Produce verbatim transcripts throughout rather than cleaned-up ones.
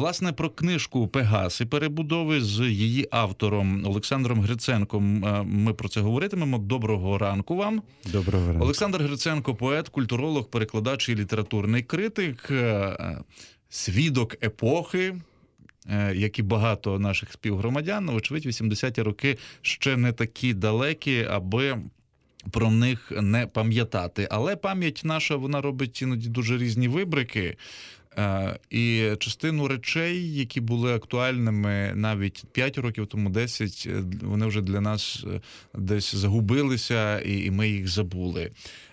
Власне, про книжку «Пегас» і перебудови з її автором Олександром Гриценком ми про це говоритимемо. Доброго ранку вам. Доброго ранку. Олександр Гриценко – поет, культуролог, перекладач і літературний критик, свідок епохи, як і багато наших співгромадян. Очевидь, вісімдесяті роки ще не такі далекі, аби про них не пам'ятати. Але пам'ять наша, вона робить іноді дуже різні вибрики. І частину речей, які були актуальними навіть п'ять років тому, десять, вони вже для нас десь загубилися, і ми їх забули.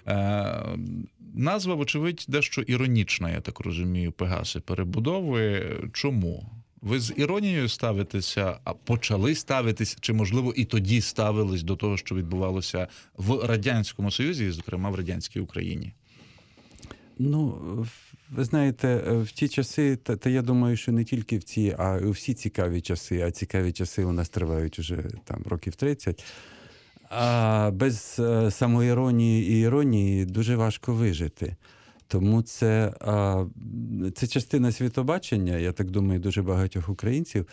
Назва, вочевидь, дещо іронічна, я так розумію, «Пегаси» перебудови. Чому? Ви з іронією ставитеся, а почали ставитися, чи, можливо, і тоді ставились до того, що відбувалося в Радянському Союзі, і, зокрема, в радянській Україні? Ну, ви знаєте, в ті часи, та, та я думаю, що не тільки в ці, а у всі цікаві часи, а цікаві часи у нас тривають уже там років тридцять, а без самоіронії і іронії дуже важко вижити. Тому це, це частина світобачення, я так думаю, дуже багатьох українців.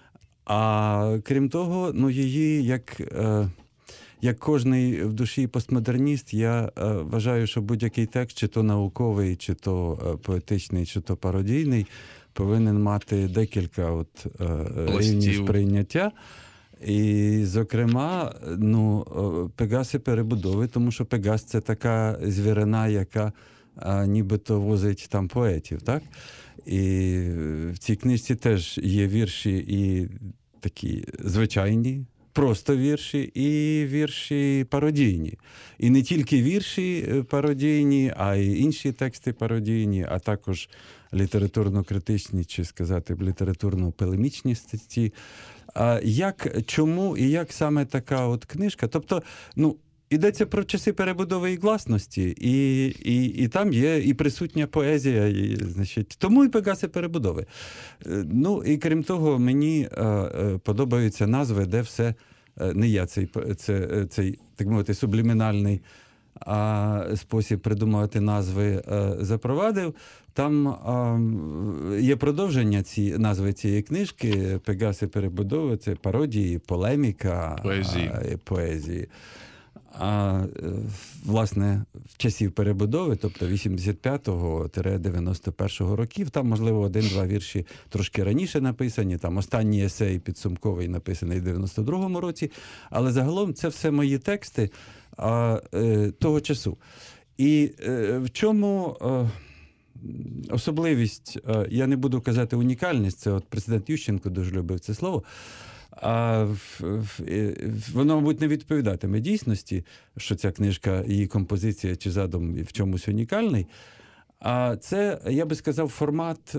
А крім того, ну, її, як, як кожний в душі постмодерніст, я вважаю, що будь-який текст, чи то науковий, чи то поетичний, чи то пародійний, повинен мати декілька от, рівнів сприйняття. І, зокрема, ну, «Пегаси» перебудови, тому що Пегас – це така звірина, яка а нібито возить там поетів, так? І в цій книжці теж є вірші і такі звичайні, просто вірші, і вірші пародійні. І не тільки вірші пародійні, а й інші тексти пародійні, а також літературно-критичні, чи сказати, літературно-полемічні статті. А як, чому і як саме така от книжка? Тобто, ну, йдеться про часи перебудови і гласності, і, і, і там є і присутня поезія, і, значить, тому і «Пегаси» перебудови. Ну, і крім того, мені е, е, подобаються назви, де все, е, не я цей, це, цей, так мовити, сублімінальний а, спосіб придумувати назви е, запровадив. Там е, є продовження ці, назви цієї книжки «Пегаси перебудови», це пародії, полеміка, поезії. А, поезії. А, власне, в часів перебудови, тобто вісімдесят п'ятого - дев'яносто першого років, там, можливо, один-два вірші трошки раніше написані, там останній есей підсумковий написаний в дев'яносто другому році, але загалом це все мої тексти а, е, того часу. І е, в чому е, особливість, е, я не буду казати унікальність, це от президент Ющенко дуже любив це слово, а воно, мабуть, не відповідатиме дійсності, що ця книжка, її композиція чи задум в чомусь унікальний. А це, я би сказав, формат,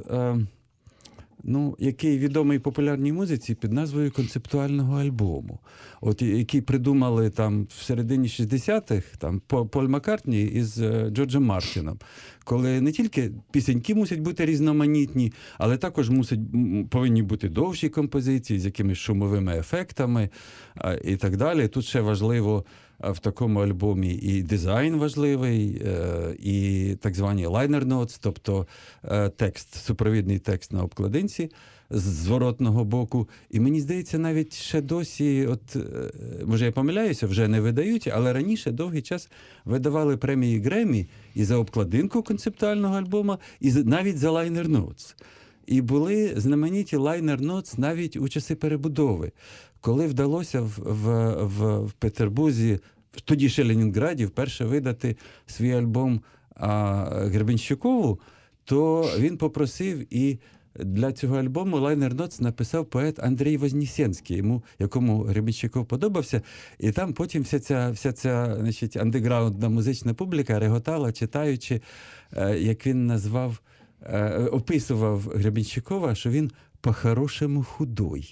ну, який відомий популярній музиці під назвою концептуального альбому. От, який придумали там в середині шістдесятих там Поль Маккартні із Джорджем Мартіном. Коли не тільки пісеньки мусять бути різноманітні, але також мусять, повинні бути довші композиції з якимись шумовими ефектами і так далі. Тут ще важливо в такому альбомі і дизайн важливий, і так звані liner notes, тобто текст, супровідний текст на обкладинці з зворотного боку. І мені здається, навіть ще досі, от, може я помиляюся, вже не видають, але раніше довгий час видавали премії Греммі і за обкладинку концептуального альбома, і навіть за liner notes. І були знамениті liner notes навіть у часи перебудови. Коли вдалося в, в, в, в Петербурзі, тоді ще Ленінграді, вперше видати свій альбом а, Гребенщикову, то він попросив і для цього альбому liner notes написав поет Андрій Вознесенський, йому, якому Гребенщиков подобався. І там потім вся ця, вся ця значить, андеграундна музична публіка реготала, читаючи, як він назвав, описував Гребенщикова, що він по-хорошому худой.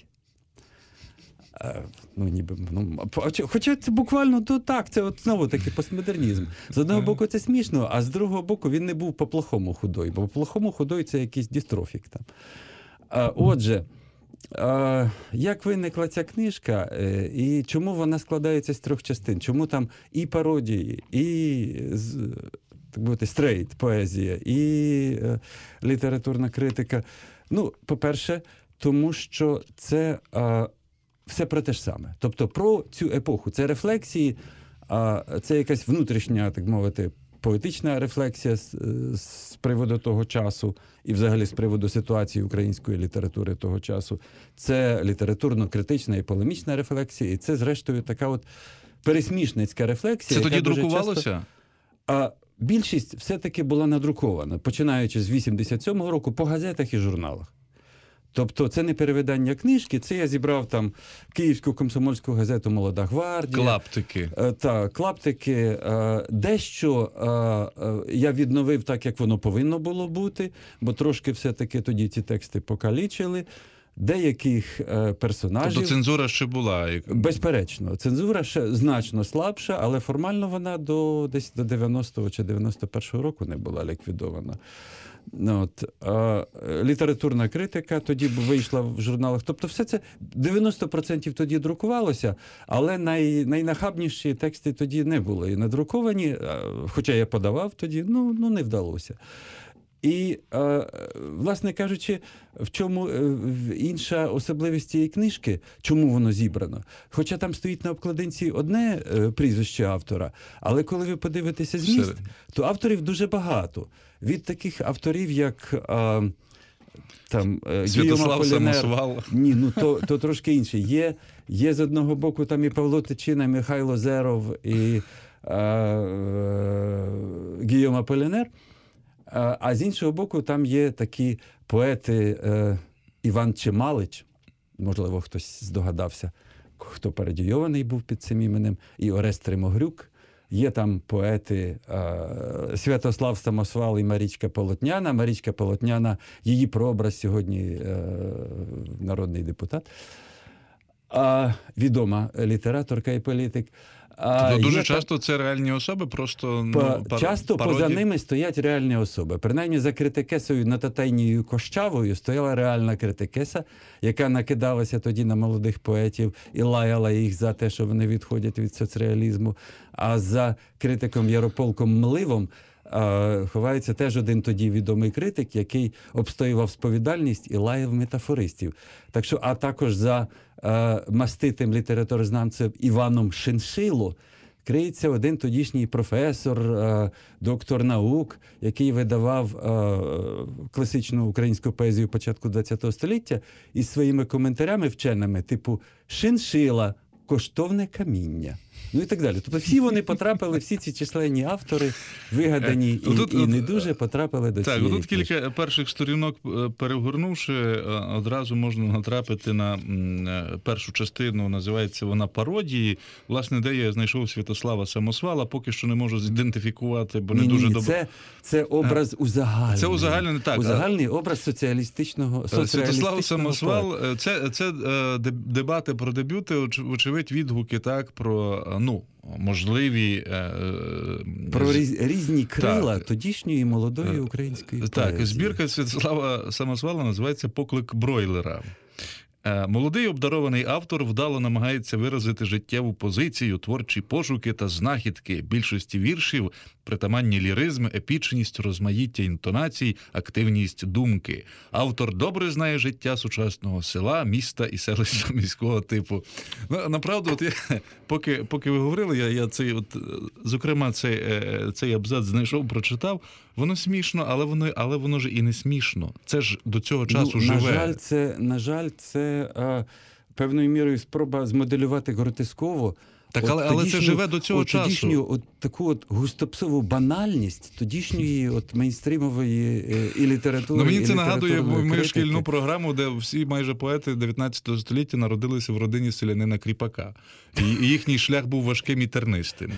Ну, ніби, ну, хоча це буквально то так, це от знову таки постмодернізм. З одного боку це смішно, а з другого боку він не був по-плохому худой, бо по-плохому худой це якийсь дистрофік там. А, отже, а, як виникла ця книжка і чому вона складається з трьох частин? Чому там і пародії, і так би мовити, стрейт поезія, і е, літературна критика? Ну, по-перше, тому що це а, все про те ж саме. Тобто про цю епоху. Це рефлексії, а це якась внутрішня, так мовити, поетична рефлексія з, з приводу того часу і взагалі з приводу ситуації української літератури того часу. Це літературно-критична і полемічна рефлексія, і це, зрештою, така от пересмішницька рефлексія. Це тоді яка дуже друкувалося? Часто, а більшість все-таки була надрукована, починаючи з вісімдесят сьомого року по газетах і журналах. Тобто це не перевидання книжки, це я зібрав там Київську комсомольську газету «Молода гвардія». Клаптики. Е, так, клаптики. Е, дещо е, е, я відновив так, як воно повинно було бути, бо трошки все-таки тоді ці тексти покалічили. Деяких е, персонажів... Тобто цензура ще була? Як... Безперечно. Цензура ще значно слабша, але формально вона до, десь до дев'яностого чи дев'яносто першого року не була ліквідована. От, а, літературна критика тоді вийшла в журналах. Тобто все це дев'яносто відсотків тоді друкувалося, але най, найнахабніші тексти тоді не були надруковані, хоча я подавав тоді, ну, ну не вдалося. І, е, власне кажучи, в чому інша особливість цієї книжки, чому воно зібрано? Хоча там стоїть на обкладинці одне е, прізвище автора, але коли ви подивитеся зміст, то авторів дуже багато. Від таких авторів, як е, там Святослав Самосвал. Ні, ну то, то трошки інше. Є, є з одного боку там і Павло Тичина, Михайло Зеров, і е, е, Гійом Аполінер. А з іншого боку, там є такі поети е, Іван Чималич, можливо, хтось здогадався, хто пародійований був під цим іменем, і Орест Тримогрюк. Є там поети е, Святослав Самосвал і Марічка Полотняна. Марічка Полотняна, її прообраз сьогодні е, народний депутат, а відома літераторка і політик. Тобто дуже є часто та... це реальні особи, просто По, ну, пар... часто пародії... поза ними стоять реальні особи. Принаймні за критикесою Нататайнією Кощавою стояла реальна критикеса, яка накидалася тоді на молодих поетів і лаяла їх за те, що вони відходять від соцреалізму. А за критиком Ярополком Мливом а, ховається теж один тоді відомий критик, який обстоював сповідальність і лаяв метафористів. Так що, а також за а, маститим літературознавцем Іваном Шиншило криється один тодішній професор, а, доктор наук, який видавав а, класичну українську поезію початку ХХ століття із своїми коментарями вченими, типу «Шиншила – коштовне каміння». Ну і так далі. Тобто всі вони потрапили, всі ці численні автори, вигадані і, тут, і не дуже потрапили до так, цієї тут кілька книжки. Перших сторінок перегорнувши, одразу можна натрапити на першу частину, називається вона «Пародії». Власне, де я знайшов Святослава Самосвала, поки що не можу зідентифікувати, бо не ні, дуже ні, добре. Це, це образ узагальнений. Це узагальнений, так. Узагальний образ соціалістичного, Святослав Самосвал, поета. це, це дебати про дебюти, очевидь відгуки, так, про, ну, можливі... Про різні крила так. тодішньої молодої української так, поезії. Так, збірка Святослава Самосвала називається «Поклик бройлера». Молодий обдарований автор вдало намагається виразити життєву позицію, творчі пошуки та знахідки. Більшості віршів притаманні ліризм, епічність, розмаїття інтонацій, активність думки. Автор добре знає життя сучасного села, міста і селища міського типу. Ну, направду, от я, поки, поки ви говорили, я, я цей, от, зокрема, цей, цей абзац знайшов, прочитав. Воно смішно, але воно, але воно ж і не смішно. Це ж до цього часу ну, живе. На жаль, це, на жаль, це а, певною мірою спроба змоделювати гротесково. Так, але, але це живе до цього от, часу. Тодішню от, таку от густопсову банальність тодішньої от, мейнстрімової і літератури. Ну, мені це і нагадує мою критики. шкільну програму, де всі майже поети дев'ятнадцятого століття народилися в родині селянина Кріпака. І, і їхній шлях був важким і тернистим.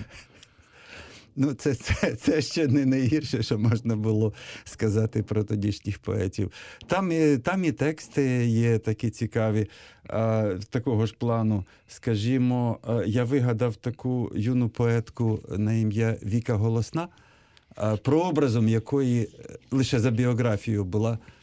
Ну, це, це, це ще не найгірше, що можна було сказати про тодішніх поетів. Там і, там і тексти є такі цікаві, а, такого ж плану. Скажімо, а, я вигадав таку юну поетку на ім'я Віка Голосна, а, прообразом якої лише за біографією була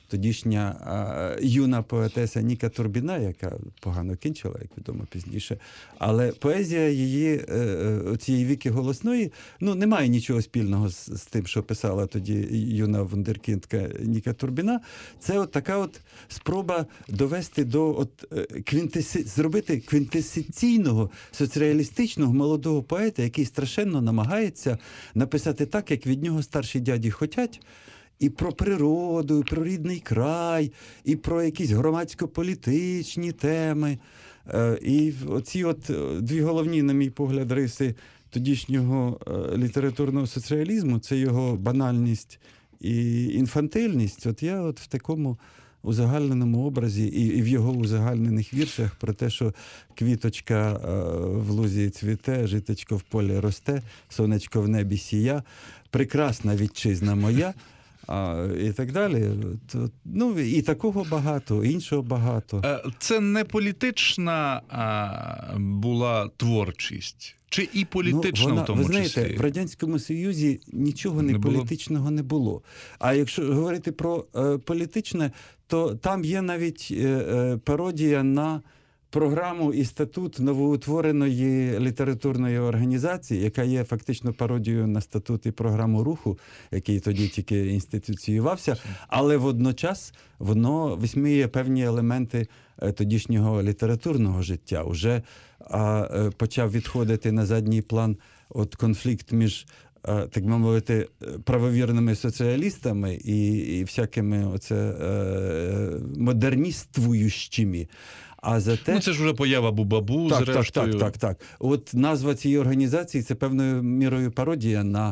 тодішня а, юна поетеса Ніка Турбіна, яка погано кінчила, як відомо пізніше. Але поезія її, е, цієї Віки Голосної, ну, не має нічого спільного з, з тим, що писала тоді юна вундеркіндка Ніка Турбіна. Це от така от спроба довести до от, квінтеси... зробити квінтесенційного, соцреалістичного молодого поета, який страшенно намагається написати так, як від нього старші дяді хотять, і про природу, і про рідний край, і про якісь громадсько-політичні теми. І оці от дві головні, на мій погляд, риси тодішнього літературного соціалізму – це його банальність і інфантильність. От я от в такому узагальненому образі і, і в його узагальнених віршах про те, що квіточка в лузі цвіте, житечко в полі росте, сонечко в небі сія, прекрасна вітчизна моя, а, і так далі. То, ну, і такого багато, іншого багато. Це не політична а, була творчість? Чи і політична, ну, вона, в тому ви знаєте, числі? В Радянському Союзі нічого не, не політичного не було. А якщо говорити про е, політичне, то там є навіть е, е, пародія на програму і статут новоутвореної літературної організації, яка є фактично пародією на статут і програму руху, який тоді тільки інституціювався, але водночас воно висміює певні елементи тодішнього літературного життя. Уже а, почав відходити на задній план от конфлікт між, так би мовити, правовірними соціалістами і, і всякими оце, е, модерніствуючими. А зате... Ну, це ж вже поява Бубабу, так, зрештою. Так, так, так, так. От назва цієї організації – це певною мірою пародія на,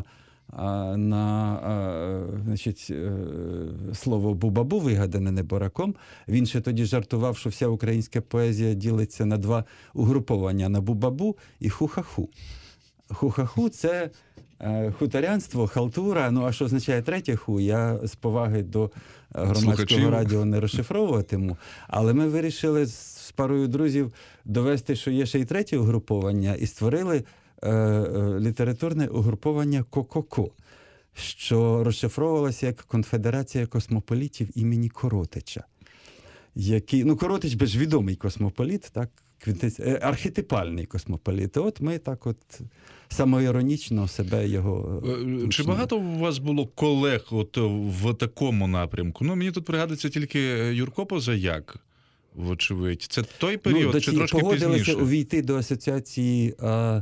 на значить, слово Бубабу, вигадане Небораком. Він ще тоді жартував, що вся українська поезія ділиться на два угруповання – на Бубабу і Ху-ха-ху. Ху-ха-ху – це хуторянство, халтура. Ну, а що означає третє ху, я з поваги до громадського Слухачів. радіо не розшифровуватиму. Але ми вирішили з парою друзів довести, що є ще й третє угруповання, і створили е, е, літературне угруповання Ко-ко-ко, що розшифровувалося як Конфедерація космополітів імені Коротича. Який, ну, Коротич би ж відомий космополіт, так? Архетипальний космополіт. От ми так от самоіронічно себе його... Чи багато у вас було колег от в такому напрямку? Ну, мені тут пригадується тільки Юрко Позаяк, вочевидь. Це той період, ну, чи трошки погодилися пізніше? увійти до асоціації а, а,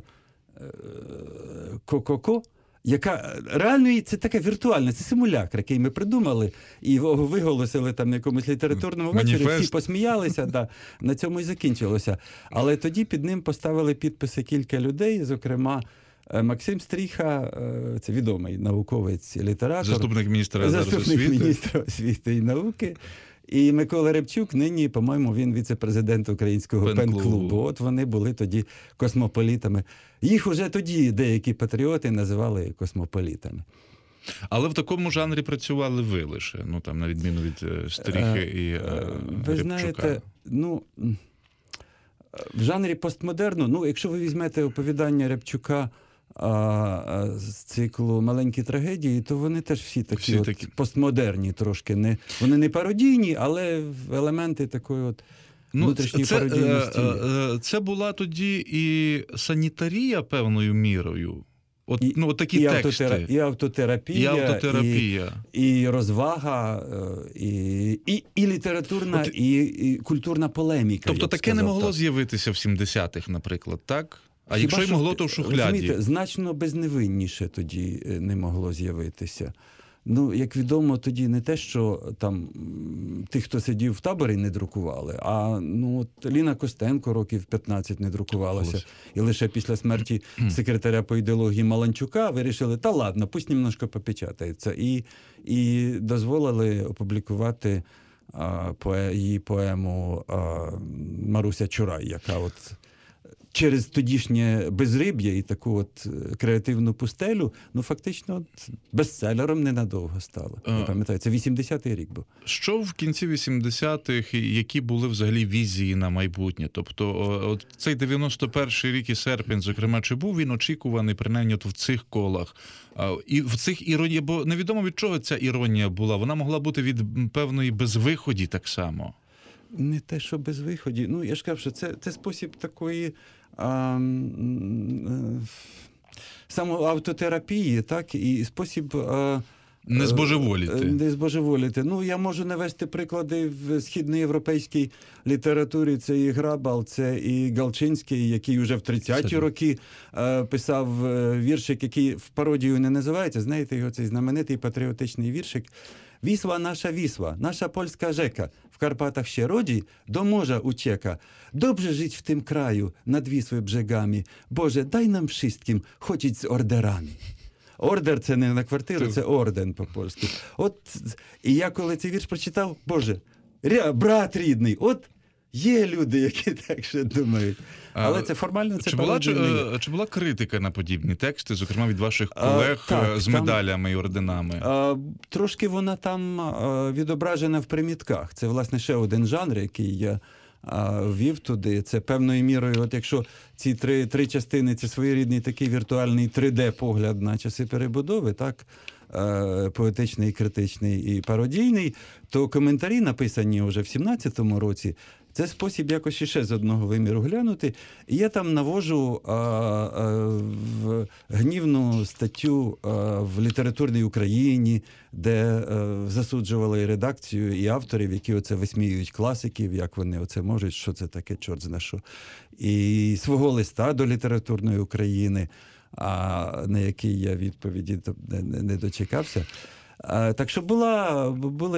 Ко-ко-ко, яка реально це таке віртуальне, це симулякр, який ми придумали і його виголосили там на якомусь літературному вечорі, Маніфест. всі посміялися, да, на цьому і закінчилося. Але тоді під ним поставили підписи кілька людей, зокрема Максим Стріха, це відомий науковець і літератор. Заступник міністра Заступник зараз освіти. міністра освіти і науки. І Микола Рябчук, нині, по-моєму, він віце-президент Українського Пен-клубу. пен-клубу. От вони були тоді космополітами. Їх уже тоді деякі патріоти називали космополітами. Але в такому жанрі працювали ви лише, ну там на відміну від е, Стріхи і е, Ви Рябчука. знаєте, ну, в жанрі постмодерну, ну, якщо ви візьмете оповідання Рябчука а, а, з циклу «Маленькі трагедії», то вони теж всі такі, Всі от, такі. постмодерні трошки. Не, вони не пародійні, але елементи такої от Ну, внутрішньої це, пародійності. е, е, це була тоді і санітарія певною мірою. От, І, ну, от такі і, тексти. автотера... і автотерапія, І автотерапія. І, і розвага, е, і, і, і літературна, От, і, і культурна полеміка. Тобто я б таке не сказав, могло так. з'явитися в сімдесятих, наприклад, так? А Хіба якщо й що, могло, то в шухляді. Розумієте, значно безневинніше тоді е, не могло з'явитися. Ну, як відомо, тоді не те, що там м, тих, хто сидів в таборі, не друкували, а ну, от Ліна Костенко років п'ятнадцять не друкувалася. Ось. І лише після смерті секретаря по ідеології Маланчука вирішили, та ладно, пусть немножко попечатається. І, і дозволили опублікувати а, поe, її поему а, Маруся Чурай, яка от через тодішнє безриб'я і таку от креативну пустелю, ну фактично от, бестселером ненадовго стало. Я пам'ятаю, це вісімдесятий рік був. Що в кінці вісімдесятих, які були взагалі візії на майбутнє? Тобто от цей дев'яносто перший рік і серпень, зокрема, чи був він очікуваний, принаймні от в цих колах? І в цих іронія, бо невідомо від чого ця іронія була. Вона могла бути від певної безвиході так само. Не те, що без виході. Ну, я ж кажу, що це, це спосіб такої а, самоавтотерапії, так, і спосіб... А, не збожеволіти. Не збожеволіти. Ну, я можу навести приклади в східноєвропейській літературі. Це і Грабал, це і Галчинський, який вже в тридцяті роки е, писав віршик, який в пародію не називається. Знаєте його, цей знаменитий патріотичний віршик. Вісła nasza Wisła, nasza polska rzeka, w Karpatach się rodzi, do morza ucieka. Dobrze żyć w tym kraju, nad Wisły brzegami. Boże, daj nam wszystkim chodzić z orderami. Ордер – це не на квартиру, це орден по-польськи. От, і я коли цей вірш прочитав, Боже, ря, брат рідний, от є люди, які так ще думають. Але це формально, це чи була, чи, не чи була критика на подібні тексти, зокрема від ваших колег а, так, з медалями там, і орденами? А, трошки вона там а, відображена в примітках. Це, власне, ще один жанр, який я а, ввів туди. Це певною мірою, от якщо ці три, три частини, це своєрідний такий віртуальний три де-погляд на часи перебудови, так, а, поетичний, критичний і пародійний, то коментарі, написані вже в сімнадцятому році, це спосіб якось іще з одного виміру глянути. І я там навожу а, а, в гнівну статтю а, в літературній Україні, де а, засуджували і редакцію, і авторів, які оце висміюють класиків, як вони оце можуть, що це таке, чорт зна що. І свого листа до літературної України, а, на який я відповіді не, не дочекався. Так що була, були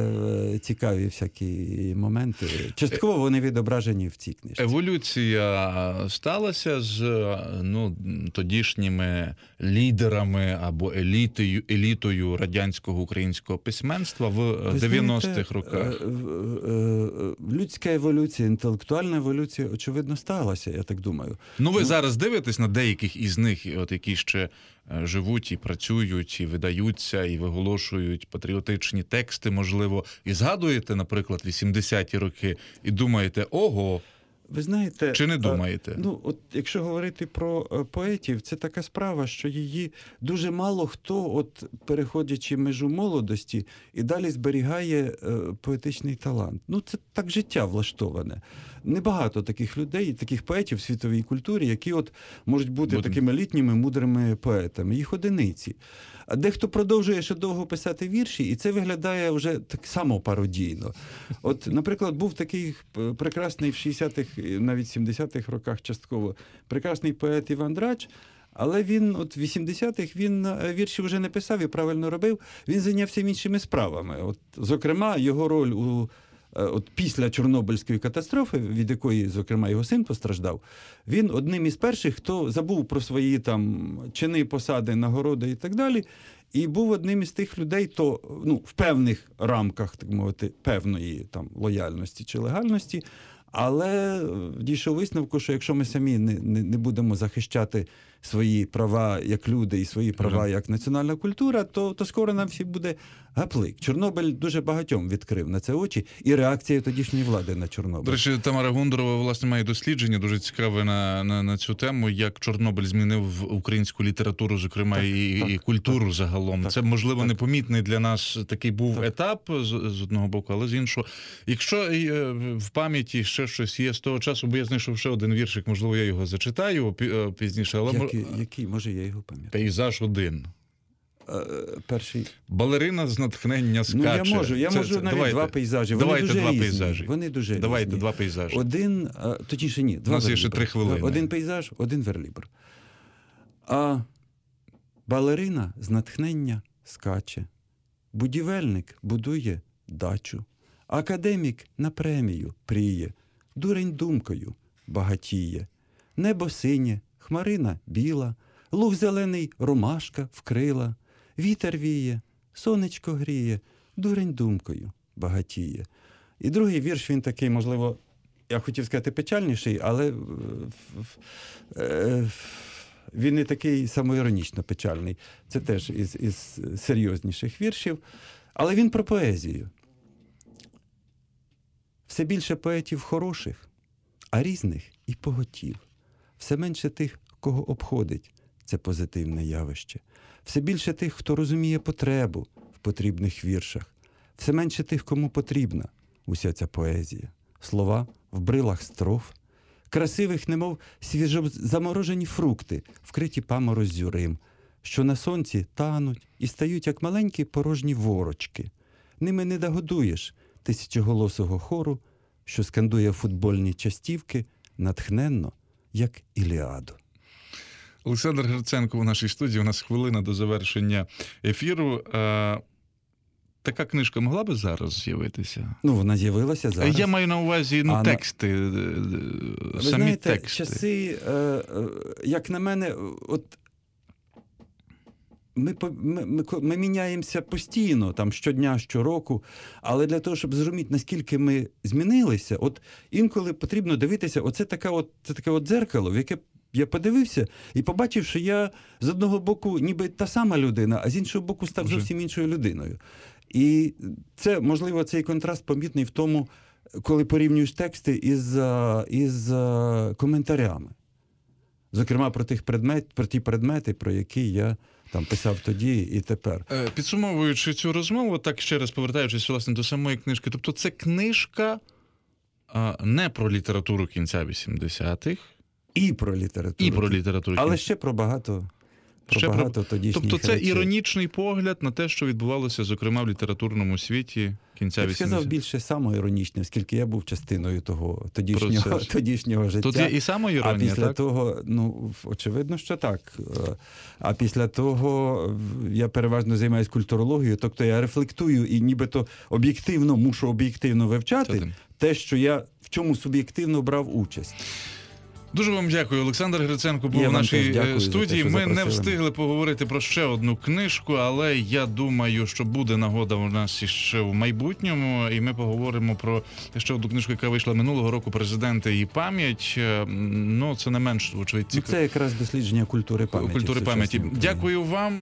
е, цікаві всякі моменти. Частково вони відображені в цій книжці. Еволюція сталася з ну, тодішніми лідерами або елітою, елітою радянського українського письменства в дев'яностих роках. Е, е, е, людська еволюція, інтелектуальна еволюція, очевидно, сталася, я так думаю. Ну, ви ну, зараз дивитесь на деяких із них, от які ще живуть і працюють, і видаються, і виголошують патріотичні тексти, можливо, і згадуєте, наприклад, вісімдесяті роки, і думаєте, ого, ви знаєте, чи не думаєте? А, ну, от якщо говорити про поетів, це така справа, що її дуже мало хто, от переходячи межу молодості, і далі зберігає е, поетичний талант. Ну, це так життя влаштоване. Небагато таких людей, таких поетів в світовій культурі, які от можуть бути Будем. такими літніми, мудрими поетами. Їх одиниці. А дехто продовжує ще довго писати вірші, і це виглядає вже так само пародійно. От, наприклад, був такий прекрасний в шістдесятих, навіть сімдесятих роках частково, прекрасний поет Іван Драч, але він от в вісімдесятих він вірші вже не писав і правильно робив, він зайнявся іншими справами. От, зокрема, його роль у От після Чорнобильської катастрофи, від якої, зокрема, його син постраждав, він одним із перших, хто забув про свої там чини, посади, нагороди і так далі, і був одним із тих людей, то ну, в певних рамках, так мовити, певної там лояльності чи легальності, але дійшов висновку, що якщо ми самі не, не, не будемо захищати свої права як люди і свої права як національна культура, то, то скоро нам всі буде гаплик. Чорнобиль дуже багатьом відкрив на це очі, і реакція тодішньої влади на Чорнобиль. До речі, Тамара Гундорова, власне, має дослідження дуже цікаве на, на, на цю тему, як Чорнобиль змінив українську літературу, зокрема, так, і, так, і культуру так, загалом. Так, це, можливо, так. непомітний для нас такий був так. етап з, з одного боку, але з іншого. Якщо в пам'яті ще щось є з того часу, бо я знайшов ще один віршик, можливо, я його зачитаю пізніше. Але Який, який? Може, я його пам'ятаю. Пейзаж один. Перший. Балерина з натхнення скаче. Ну, я можу, я це, можу це, навіть давайте, два пейзажі. Вони давайте дуже два різні. пейзажі. Вони дуже давайте різні. два пейзажі. Один, точніше ні, два. У нас є ще три хвилини. Один пейзаж, один верлібр. А балерина з натхнення скаче. Будівельник будує дачу. Академік на премію пріє. Дурень думкою багатіє. Небо синє, хмарина біла, луг зелений ромашка вкрила. Вітер віє, сонечко гріє, дурень думкою багатіє. І другий вірш, він такий, можливо, я хотів сказати, печальніший, але е, е, він не такий самоіронічно печальний. Це теж із, із серйозніших віршів. Але він про поезію. Все більше поетів хороших, а різних і поготів. Все менше тих, кого обходить це позитивне явище. Все більше тих, хто розуміє потребу в потрібних віршах. Все менше тих, кому потрібна уся ця поезія. Слова в брилах строф, красивих, немов свіжозаморожені фрукти, вкриті памороззю рим, що на сонці тануть і стають, як маленькі порожні ворочки. Ними не догодуєш тисячоголосого хору, що скандує футбольні частівки натхненно, як Іліаду. Олександр Гриценко у нашій студії. У нас хвилина до завершення ефіру. Е, така книжка могла би зараз з'явитися? Ну, вона з'явилася зараз. Я маю на увазі ну, А тексти, е, Ви самі знаєте, тексти. часи, е, е, як на мене, от Ми, по- ми, ми, ко- ми міняємося постійно, там, щодня, щороку, але для того, щоб зрозуміти, наскільки ми змінилися, от інколи потрібно дивитися, оце таке от, це таке от дзеркало, в яке я подивився і побачив, що я з одного боку ніби та сама людина, а з іншого боку став Вже. зовсім іншою людиною. І це, можливо, цей контраст помітний в тому, коли порівнюєш тексти із, а, із а, коментарями. Зокрема, про тих предмет, про ті предмети, про які я там писав тоді і тепер. Е, Підсумовуючи цю розмову, так ще раз повертаючись власне до самої книжки, тобто це книжка а, не про літературу кінця вісімдесятих, І про літературу. і про літературу Але кінця. ще про багато, про Ще про- багато тодішніх Тобто це речей. іронічний погляд на те, що відбувалося, зокрема, в літературному світі кінця Я б сказав, вісімдесятих. більше самоіронічне, оскільки я був частиною того тодішнього, Процесу. тодішнього життя. Тут є і А самоіронія, після так? того, ну, очевидно, що так. Е, А після того в- я переважно займаюся культурологією, тобто я рефлектую і нібито об'єктивно, мушу об'єктивно вивчати Це тим. те, що я в чому суб'єктивно брав участь. Дуже вам дякую. Олександр Гриценко був Я у вам нашій теж дякую е, за те, студії. що Ми не запросили. встигли поговорити про ще одну книжку, але я думаю, що буде нагода у нас іще в майбутньому, і ми поговоримо про ще одну книжку, яка вийшла минулого року, «Президенти і пам'ять». Е, Ну, це не менш, очевидь, Ну, цікаво. це якраз дослідження культури пам'яті. Культури в пам'яті. сучасній Україні. Дякую вам.